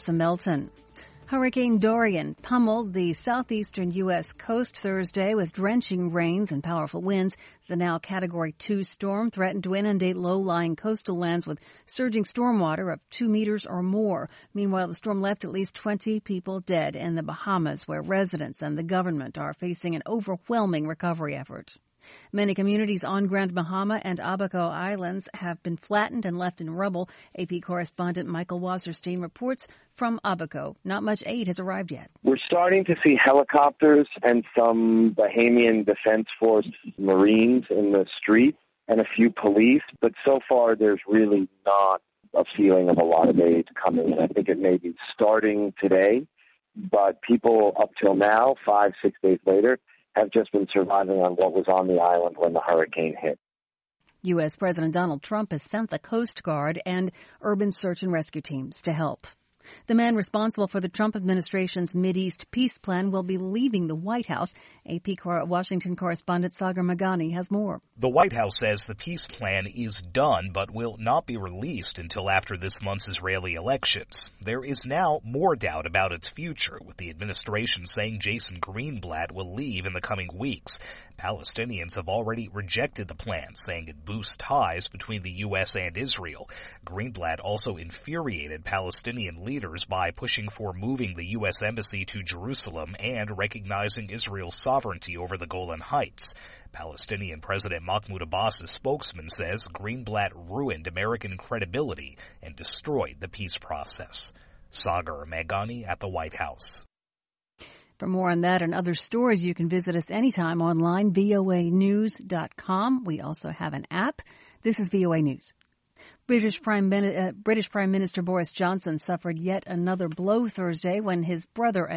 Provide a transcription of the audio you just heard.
Melton. Hurricane Dorian pummeled the southeastern U.S. coast Thursday with drenching rains and powerful winds. The now Category 2 storm threatened to inundate low-lying coastal lands with surging stormwater of 2 meters or more. Meanwhile, the storm left at least 20 people dead in the Bahamas, where residents and the government are facing an overwhelming recovery effort. Many communities on Grand Bahama and Abaco Islands have been flattened and left in rubble. AP correspondent Michael Wasserstein reports from Abaco. Not much aid has arrived yet. We're starting to see helicopters and some Bahamian Defense Force Marines in the street and a few police, but so far there's really not a feeling of a lot of aid coming in. I think it may be starting today, but people up till now, 5-6 days later, have just been surviving on what was on the island when the hurricane hit. U.S. President Donald Trump has sent the Coast Guard and urban search and rescue teams to help. The man responsible for the Trump administration's Mideast peace plan will be leaving the White House. AP Washington correspondent Sagar Meghani has more. The White House says the peace plan is done but will not be released until after this month's Israeli elections. There is now more doubt about its future, with the administration saying Jason Greenblatt will leave in the coming weeks. Palestinians have already rejected the plan, saying it boosts ties between the U.S. and Israel. Greenblatt also infuriated Palestinian leaders by pushing for moving the U.S. embassy to Jerusalem and recognizing Israel's sovereignty over the Golan Heights. Palestinian President Mahmoud Abbas's spokesman says Greenblatt ruined American credibility and destroyed the peace process. Sagar Meghani at the White House. For more on that and other stories, you can visit us anytime online, voanews.com. We also have an app. This is VOA News. British Prime Minister Boris Johnson suffered yet another blow Thursday when his brother